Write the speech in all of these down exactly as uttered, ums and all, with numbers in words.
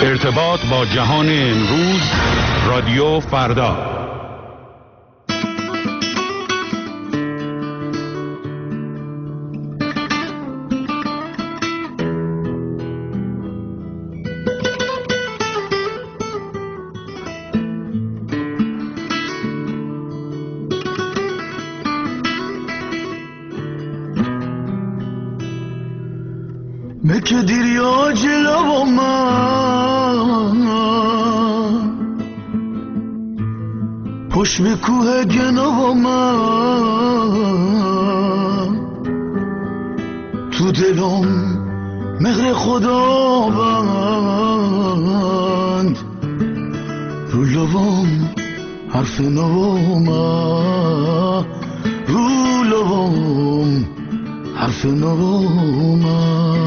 ارتباط با جهان امروز، رادیو فردا. مکه دیریا جلو من پشت به کوه گنو من تو دلم مهر خدا بند رو لبم حرف نو من رو لبم حرف نو من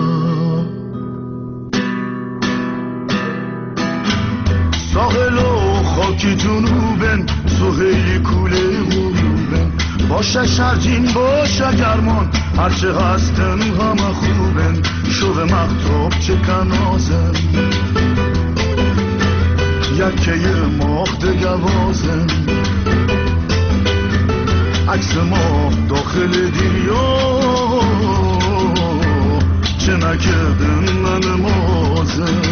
ساحل و خاکی جنوبن سهیلی کوله غروبن باشه شرجین باشه گرمان هرچه هستن همه خوبن شو مختوب چه کنازن یکه ماه دگوازن عکس ماه داخل دریا چه نکردن من مازن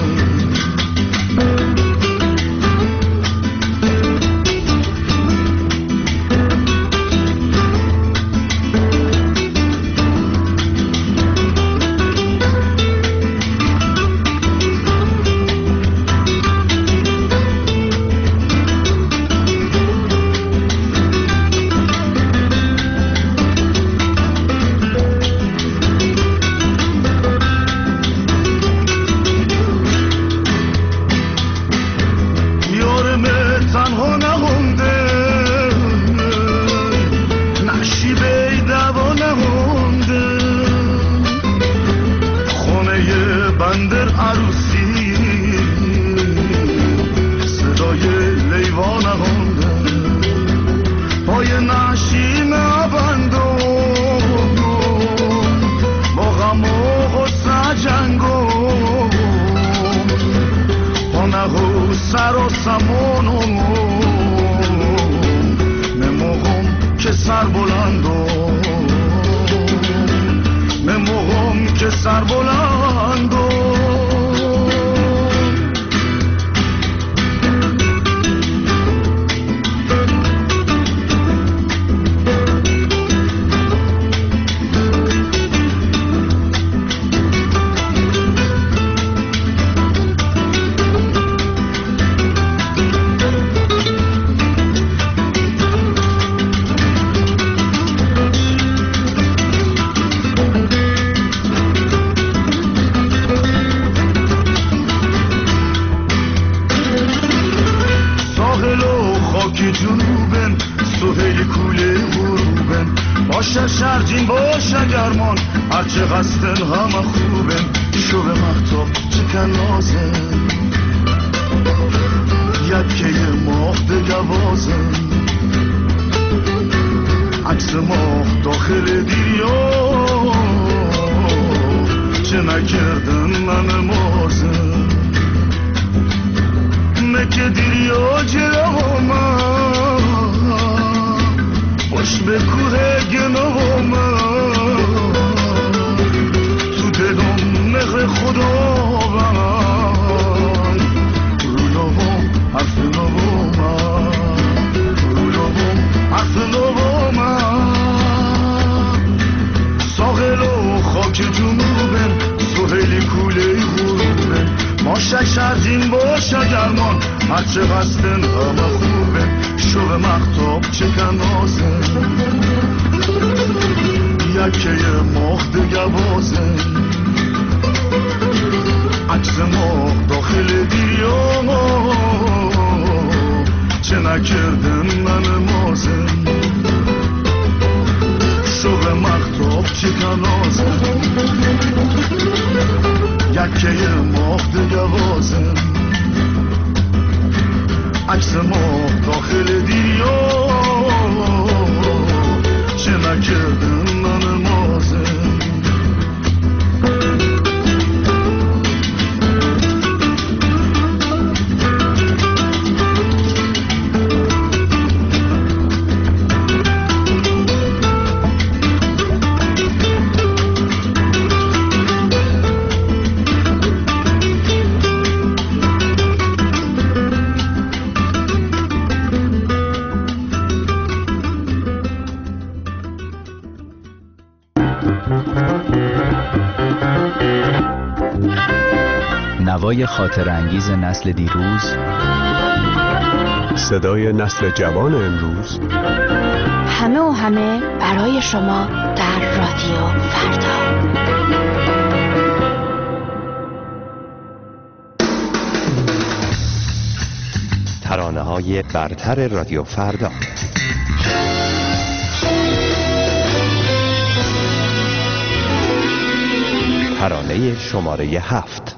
عکس ما داخل دریا چه نکردن من مازن هوای خاطر انگیز نسل دیروز، صدای نسل جوان امروز، همه و همه برای شما در رادیو فردا. ترانه‌های برتر رادیو فردا. ترانه شماره هفت.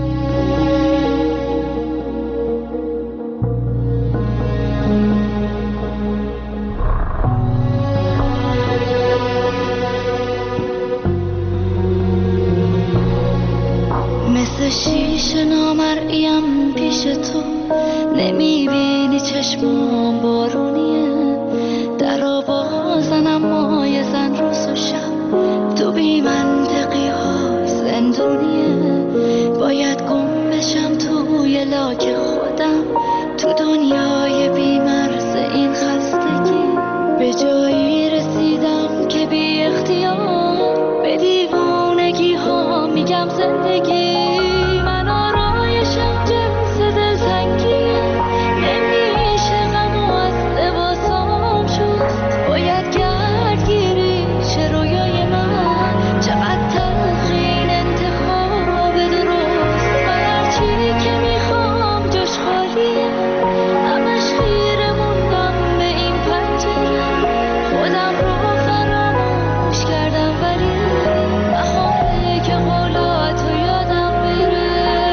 مثل شیشه نامرئیم پیش تو، نمیبینی چشمام بارونیه، در آوازنم مای زن روز و شب، تو بی منطقی های زندونیه، باید گم بشم توی لاک خودم، تو دنیای بی مرز این خستگی، به جایی رسیدم که بی اختیار به دیوانگی ها میگم زندگی. من آرایشم جنس دلتنگیه، نمیشه غم و از لباسام شست، باید گردگیری شه رویای من، چقدر تلخین انتخاب درست، من هرچی که میخوام جاش خالیه، همش خیره موندم به این پنجره، خودم رو فراموش کردم ولی بهاره که قولاتو یادم بره.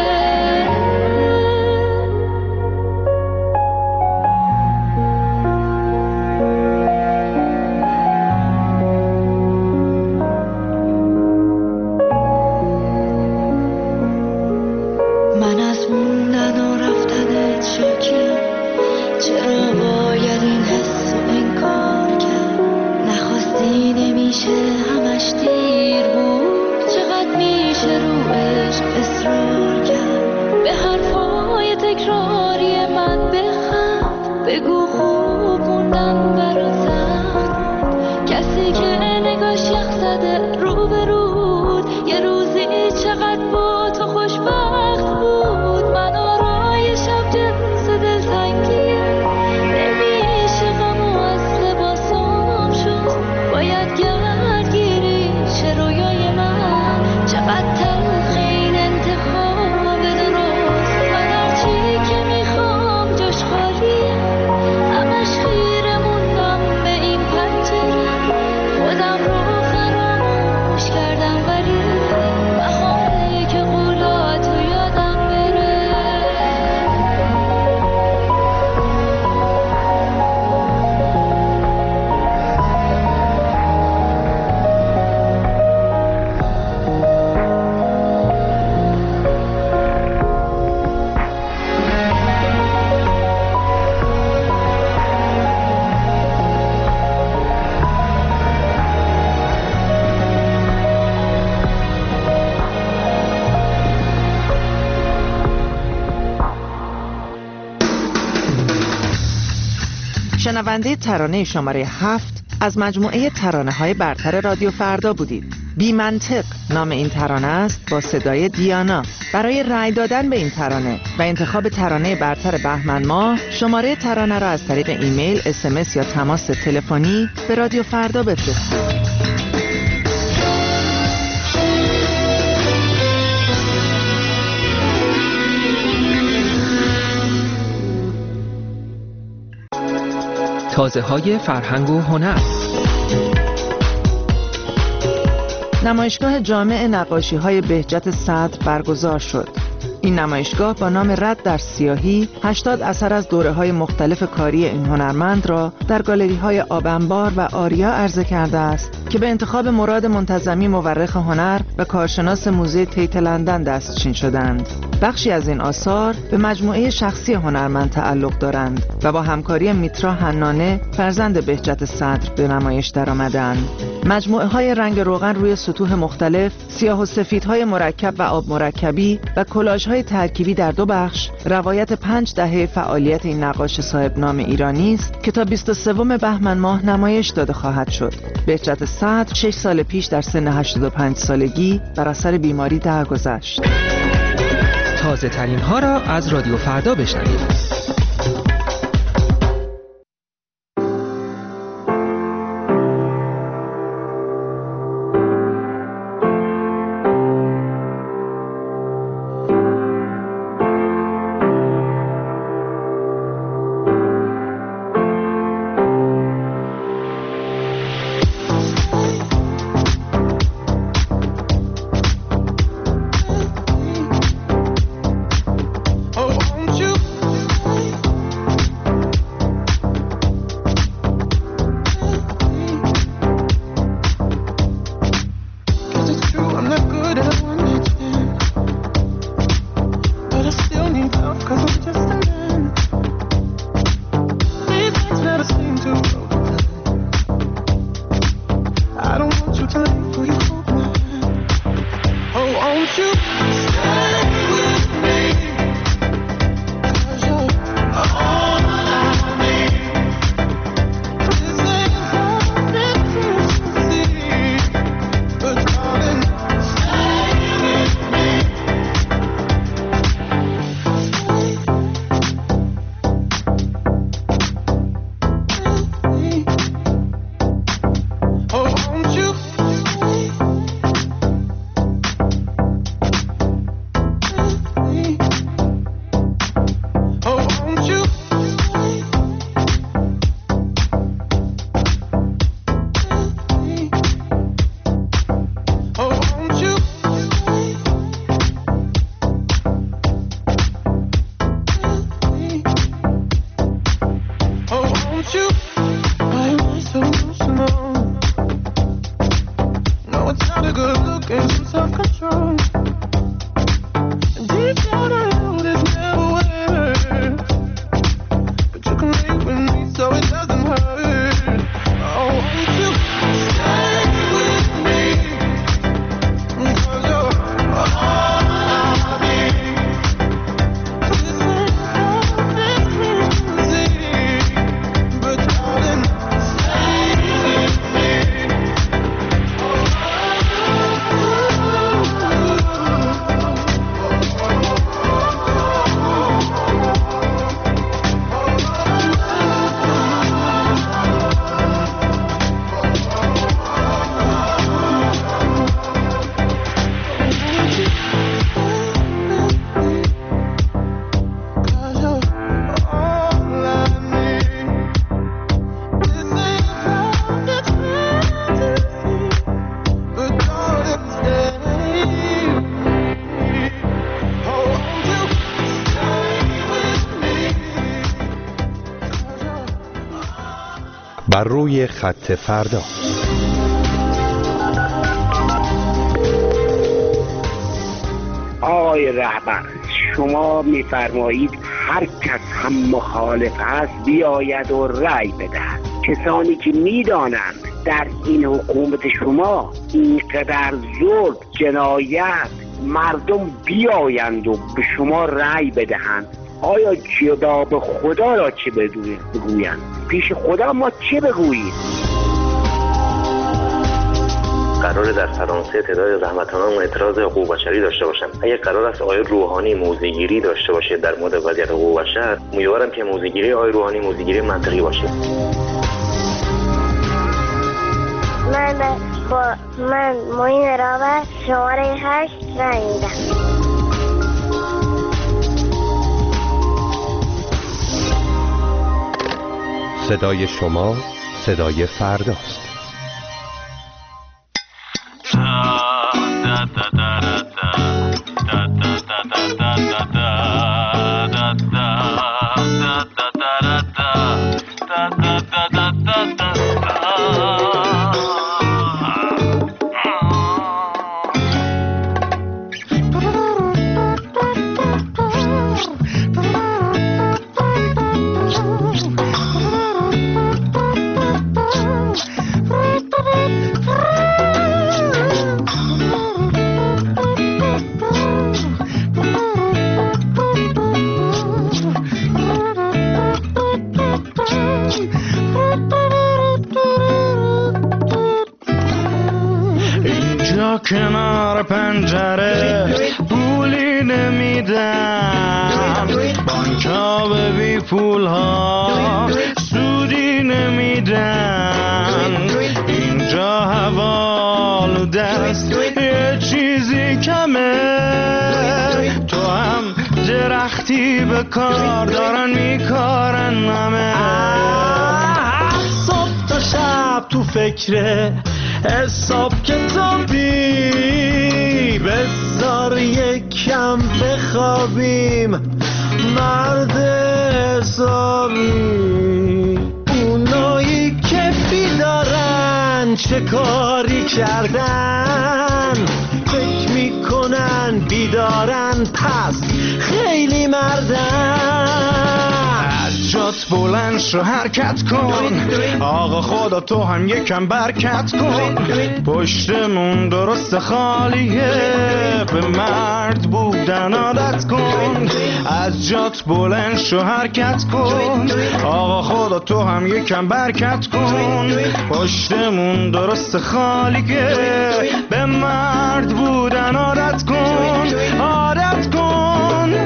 من از موندن و رفتنت شاکیم، چرا باید این حس و انکار کرد، نخواستی نمیشه همش دیر بود، چقدر میشه رو عشق اصرار کرد، به حرفای تکراری من بخند، بگو خوب موندن برات سخت بود، کسی که نگاش یخ زده رو به رود، یه روزی چقدر با تو خوشبخت بود. من آرایشم جنس دلتنگیه، نمیشه غم و از لباسام شست، باید گردگیری شه رویای من، چقدر تلخین انتخاب درست، من هرچی که میخوام جاش خالیه، همش خیره موندم به این پنجره، خودم رو فراموش کردم ولی بهاره که قولاتو یادم بره. شنونده ترانه شماره هفت از مجموعه ترانه‌های برتر رادیو فردا بودید. بی منطق نام این ترانه است با صدای دیانا. برای رأی دادن به این ترانه و انتخاب ترانه برتر بهمن ماه، شماره ترانه را از طریق ایمیل، اس ام اس یا تماس تلفنی به رادیو فردا بفرستید. تازه های فرهنگ و هنر. نمایشگاه جامع نقاشی های بهجت صدر برگزار شد. این نمایشگاه با نام رد در سیاهی هشتاد اثر از دوره‌های مختلف کاری این هنرمند را در گالری‌های آب‌انبار و آریا عرضه کرده است که به انتخاب مراد منتظمی مورخ هنر و کارشناس موزه تیت لندن دستچین شدند. بخشی از این آثار به مجموعه شخصی هنرمند تعلق دارند و با همکاری میترا حنانه فرزند بهجت صدر به نمایش درآمدند. مجموعه های رنگ روغن روی سطوح مختلف، سیاه و سفیدهای مرکب و آب مرکبی و کلاژهای ترکیبی در دو بخش روایت پنج دهه فعالیت این نقاش صاحب نام ایرانی است که تا بیست و سوم بهمن ماه نمایش داده خواهد شد. بهجت صدر شش سال پیش در سن هشتاد و پنج سالگی بر اثر بیماری درگذشت. تازه ترین ها را از رادیو فردا بشنوید. بر روی خط فردا. آقای رهبر، شما میفرمایید هر کس هم مخالف است بیاید و رأی بدهد. کسانی که میدانند در این حکومت شما اینقدر ظلم، جنایت، مردم بیایند و به شما رأی بدهند، آیا جواب خدا را چه بگویند؟ پیش خدا ما چه بگوییم؟ قرار در فرانسه تعداد زحمت‌کنان اعتراض حقوق بشری داشته باشند. اگر قرار است آقای روحانی موضع‌گیری داشته باشه در مورد وضعیت حقوق بشر، امیدوارم که موضع‌گیری آقای روحانی موضع‌گیری منطقی باشه. من با من معین رهبر شماره هشت رای میدم. صدای شما صدای فرداست. نمیدن، بانک‌ها به بی پول‌ها سودی نمیدن، اینجا حوالو دست یه چیزی کمه، تو هم درختی به کار دارن میکارن همه. صبح تا شب تو فکره حساب کتابی، بذار یکم بخوابیم مرد حسابی. اونایی که بیدارن چه کاری کردن، فکر میکنن بیدارن پس خیلی مردن. از جات بلند شو حرکت کن، آقا خدا تو هم یکم برکت کن، پشتمون درست خالیه به مرد بودن عادت کن. از جات بلند شو حرکت کن، آقا خدا تو هم یکم برکت کن، پشتمون درست خالیه به مرد بودن عادت کن، عادت کن.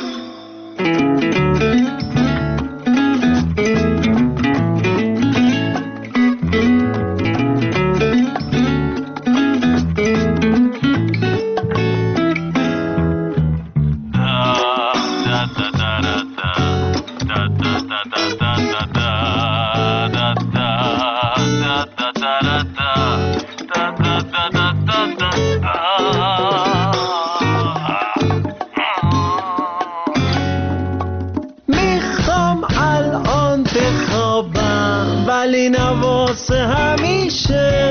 ولی نواسه همیشه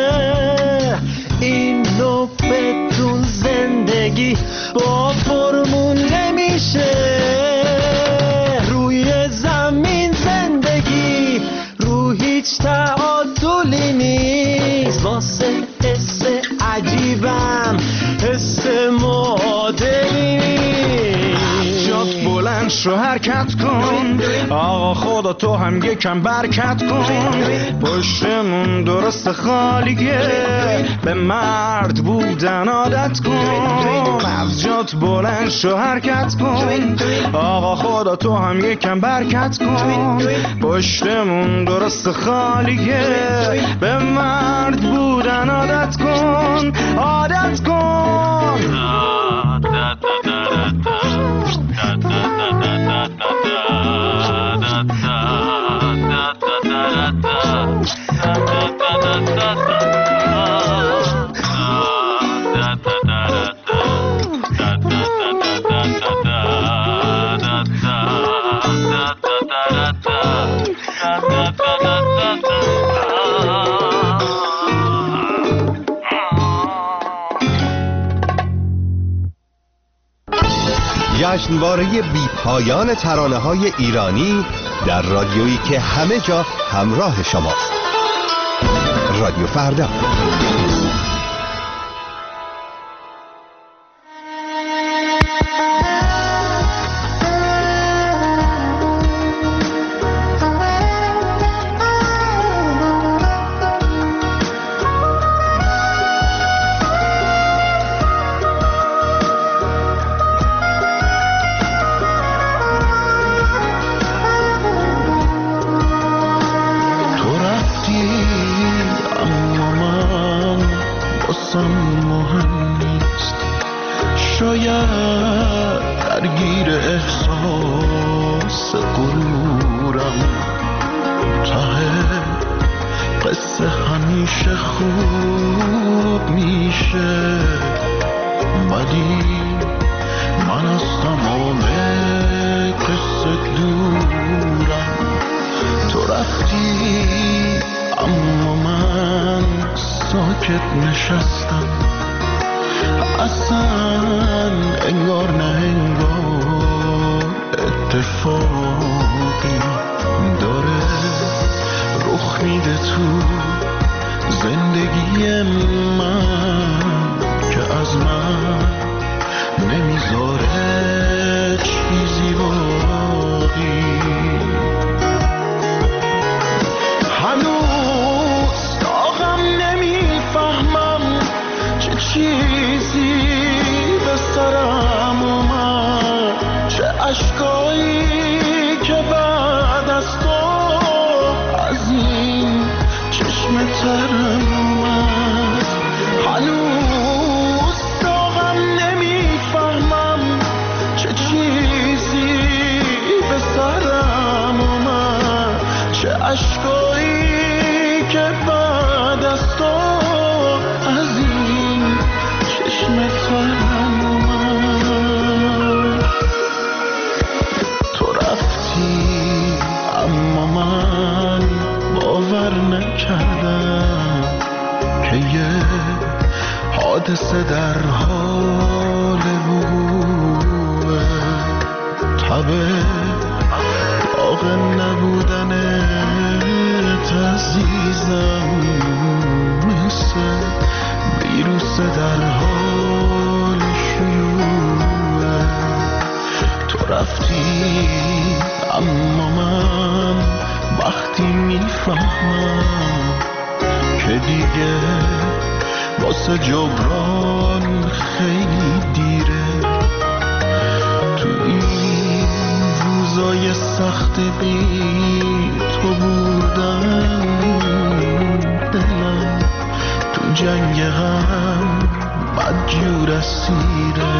این نوبتون زندگی با فرمون نمیشه. روی زمین زندگی رو هیچ تعادلی نیست، واسه حس عجیبم حس معادلی نیست. جات بلند شو حرکت کن، آقا خدا تو هم یکم برکت کن، پشتمون درست خالیه به مرد بودن عادت کن. از جات بلند شو حرکت کن، آقا خدا تو هم یکم برکت کن، پشتمون درست خالیه به مرد بودن عادت کن، عادت کن. جشنواره بی پایان ترانه‌های ایرانی در رادیویی که همه جا همراه شماست. رادیو فردا. چیزی به سرم رفتی، اما من وقتی میفهمم که دیگه واسه جبران خیلی دیره، تو این روزای سخت بی تو بودم دلم تو جنگ هم بدجور اسیره.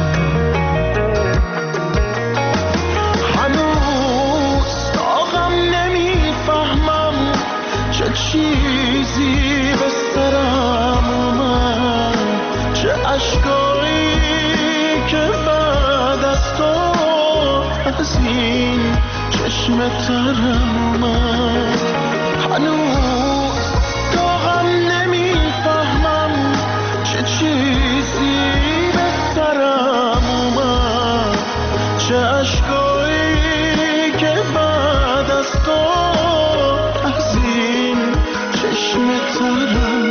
هنوز داغم نمیفهمم چه چیزی به سرم اومد، چه اشکایی که بعد از تو از این چشم ترم اومد. هنوز داغم نمیفهمم چه چیزی به سرم اومد، چه اشکایی که بعد از تو از این چشم ترم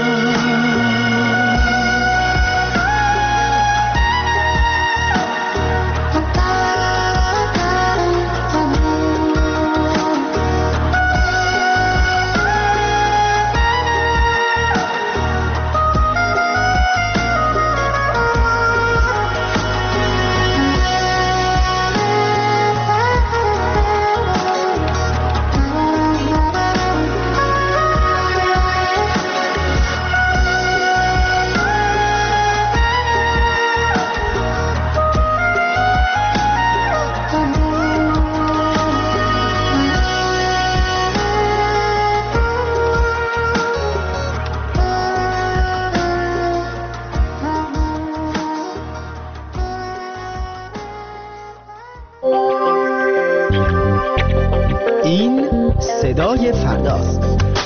صدای فرداست.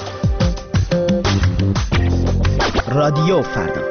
رادیو فردا.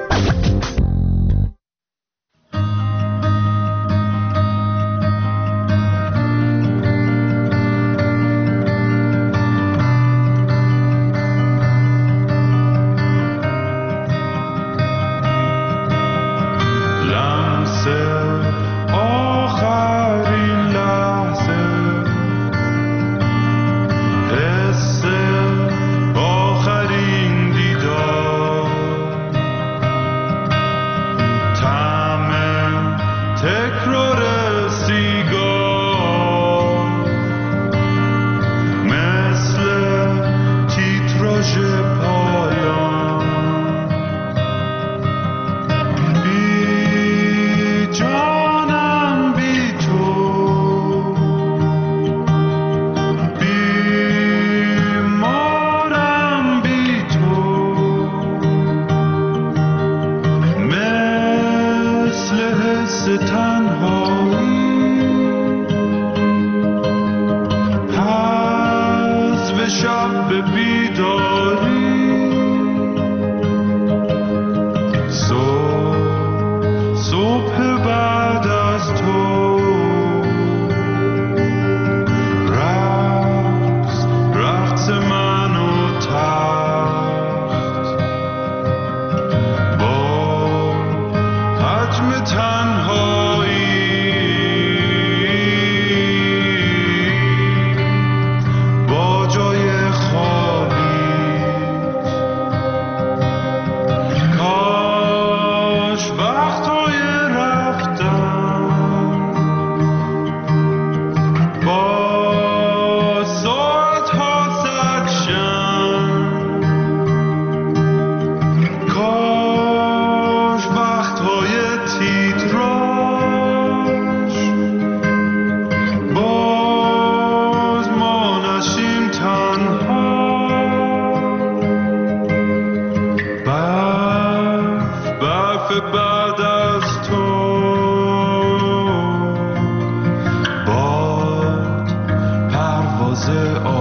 باد پرواز